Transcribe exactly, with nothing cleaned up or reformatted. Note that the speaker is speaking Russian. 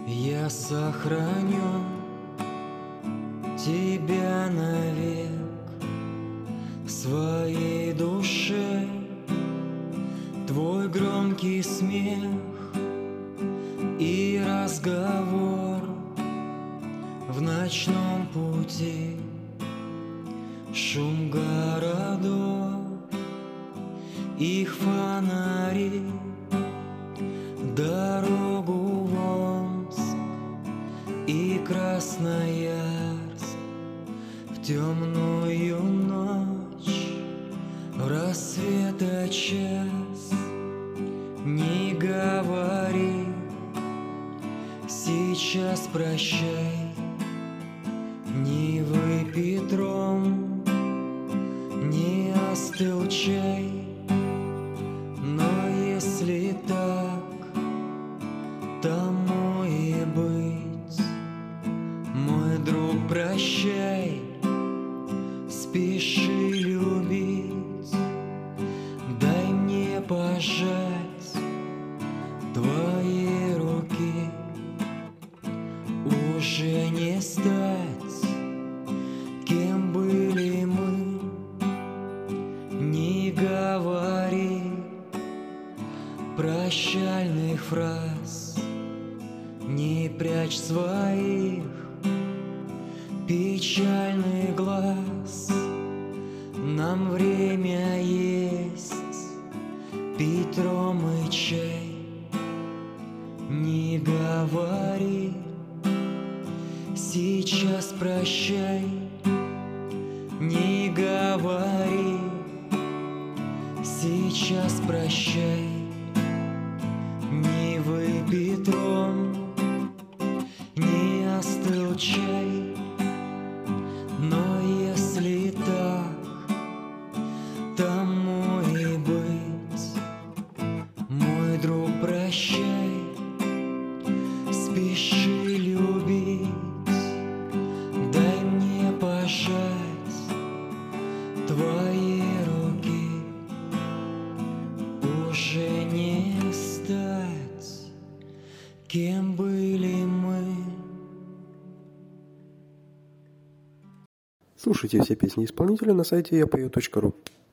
Я сохраню тебя навек в своей душе. Твой громкий смех и разговор в ночном пути, шум городов, их фонари, дорогу в Омск и Красноярск в темную ночь, в рассвета час. Не говори сейчас прощай, не выпит ром, не остыл чай. Но если так, тому и быть. Мой друг, прощай, спеши любить, дай мне пожать твои руки. Уже не стать, кем были мы, не говори прощальных фраз, не прячь своих печальных глаз. Нам время есть пить ром и чай. Не говори сейчас прощай, не говори сейчас прощай, не выпит ром, не остыл чай. Но если так, тому и быть. Мой друг, прощай, спеши любить, дай мне пожать твои руки. Уже не стать, кем были мы. Слушайте все песни исполнителя на сайте я пою точка ру.